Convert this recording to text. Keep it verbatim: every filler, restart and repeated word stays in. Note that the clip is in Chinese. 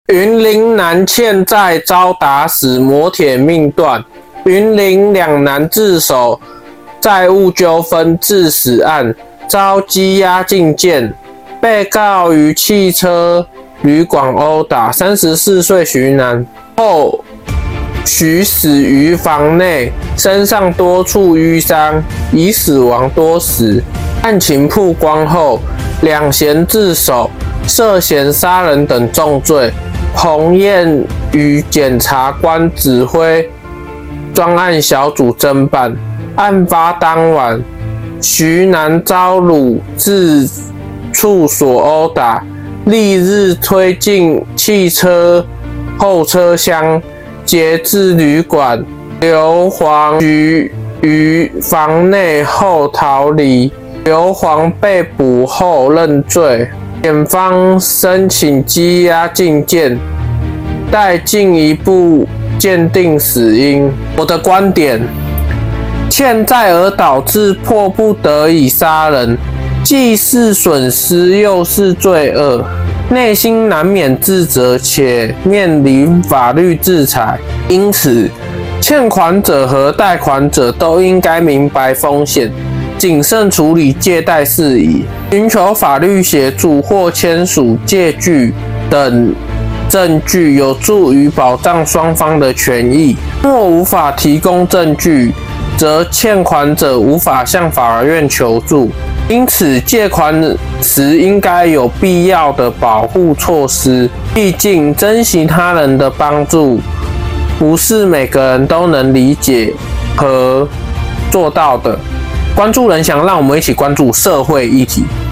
云林男欠债遭打死，摩铁命断。云林两男自首债务纠纷致死案遭羁押禁见，被告于汽车旅馆殴打三十四岁徐男后许死于房内，身上多处淤伤，已死亡多时。案情曝光后，两嫌自首，涉嫌杀人等重罪。彭燕与检察官指挥专案小组侦办。案发当晚，徐男遭掳至处所殴打，翌日推进汽车后车厢，截至旅馆。刘黄徐于房内后逃离，刘黄被捕后认罪。检方申请羁押禁见，待进一步鉴定死因。我的观点，欠债而导致迫不得已杀人，既是损失又是罪恶，内心难免自责且面临法律制裁。因此，欠款者和贷款者都应该明白风险，谨慎处理借贷事宜，寻求法律协助或签署借据等证据，有助于保障双方的权益。若无法提供证据，则欠款者无法向法院求助。因此，借款时应该有必要的保护措施。毕竟，珍惜他人的帮助，不是每个人都能理解和做到的。关注人想让我们一起关注社会议题。